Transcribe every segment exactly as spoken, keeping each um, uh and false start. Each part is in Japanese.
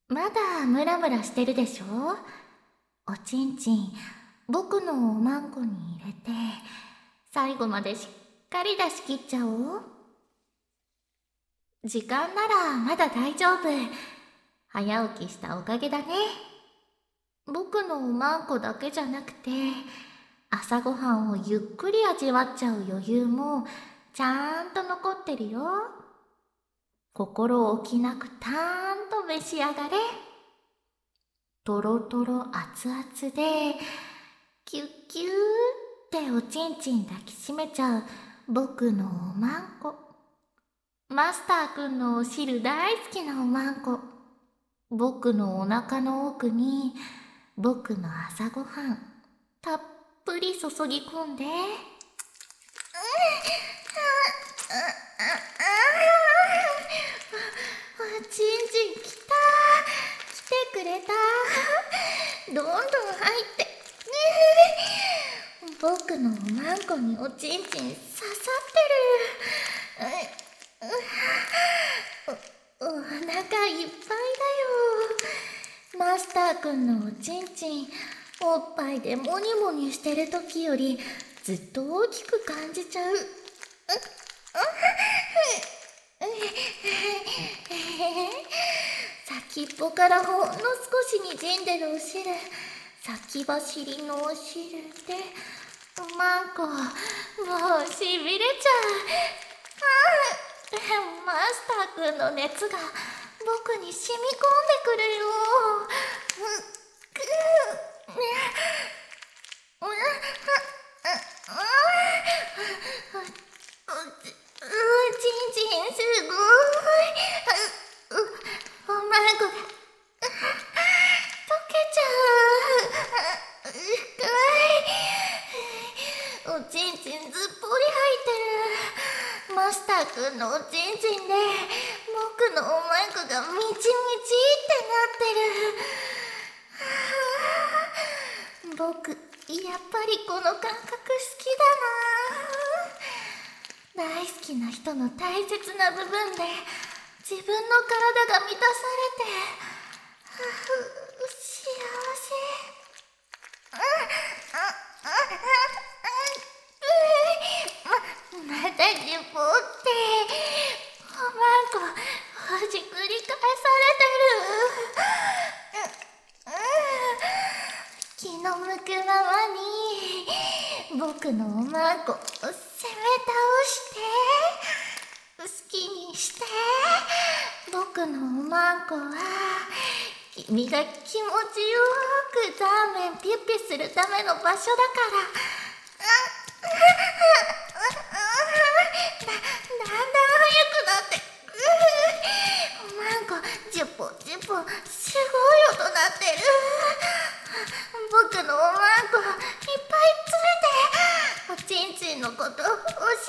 まだムラムラしてるでしょ？おちんちん、僕のおまんこに入れて、最後までしっかり出し切っちゃおう。時間ならまだ大丈夫。早起きしたおかげだね。僕のおまんこだけじゃなくて、朝ごはんをゆっくり味わっちゃう余裕もちゃんと残ってるよ。心置きなくたーんと召し上がれ。とろとろ熱々で、キュッキューっておちんちん抱きしめちゃう僕のおまんこ。マスターくんのお汁大好きなおまんこ。僕のお腹の奥に僕の朝ごはんたっぷり注ぎ込んで。ちんちん来た。来てくれた。どんどん入って。僕のおまんこにおちんちん刺さってる。お、お腹いっぱいだよ。マスターくんのおちんちん、おっぱいでモニモニしてる時よりずっと大きく感じちゃう。先っぽからほんの少しにじんでるお汁、先走りのお汁でおまんこもうしびれちゃう。マスターくんの熱が僕に染み込んでくるよ。ちんちんすごい。おまんこが溶けちゃう。深い。おちんちんずっぽり入ってる。マスターくんのおちんちんで僕のおまんこがみちみちってなってる。僕やっぱりこの感覚好きだな。大好きな人の大切な部分で自分の体が満たされて、幸せ。ま、またジュポっておまんこほじくり返されてる。気の向くままに僕のおまんこを攻め倒して好きにして。僕のおまんこは君が気持ちよくザーメンピュッピュするための場所だから。だ, だんだん速くなって、おまんこジュポジュポすごい音鳴ってる。僕のおまんこいっぱい詰めておちんちんのこと教え込んで。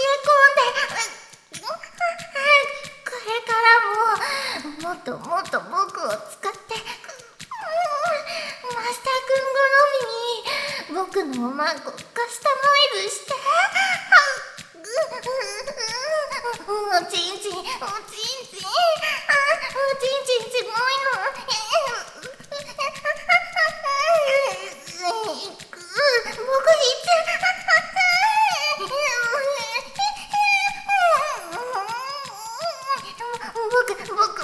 これからももっともっと僕を使って、マスターくん好みに僕のおまんこカスタマイズして。おちんちんおちんちんおちんちんすごいの。僕いっちゃ僕僕もう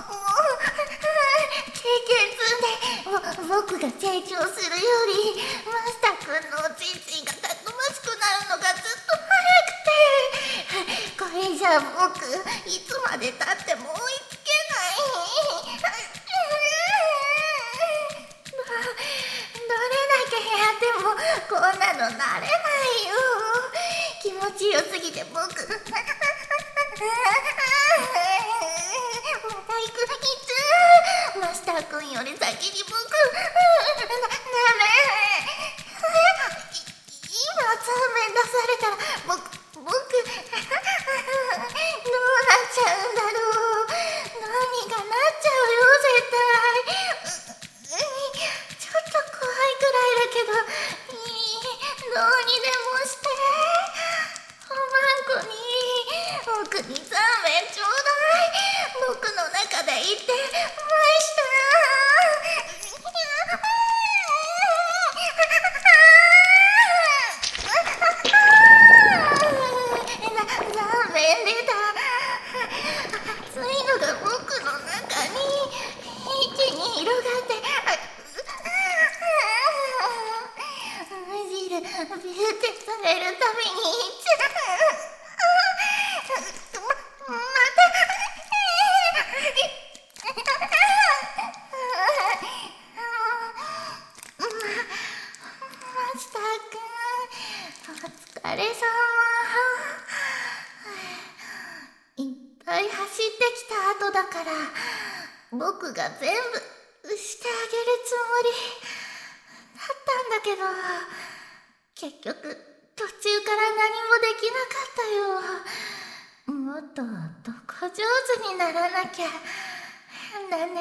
経験積んで、僕が成長するよりマスターくんのおちんちんがたくましくなるのがずっと早くて、これじゃ僕いつまでたっても追いつけない。どれだけやってもこんなのなれないよ。気持ちよすぎて僕また行く。いつマスターくんより先に僕ダメ。今ザーメン出されたら僕僕どうなっちゃうんだろう。何がなっちゃうよ絶対。ちょっと怖いくらいだけどいい、どうにでもして。おまんこに僕にザーメンちょうだい。僕の中で言ってました。 僕が全部してあげるつもりだったんだけど、結局途中から何もできなかったよ。もっとどこ上手にならなきゃだね。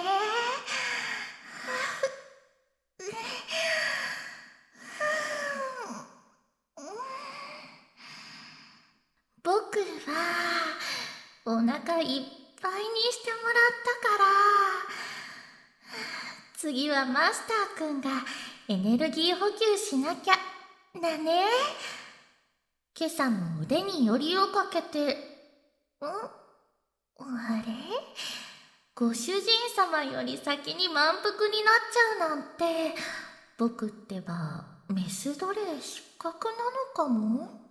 僕はお腹いっぱいにしてもらったから、次はマスターくんがエネルギー補給しなきゃだね。今朝も腕によりをかけて、んあれ、ご主人様より先に満腹になっちゃうなんて、僕ってばメス奴隷失格なのかも。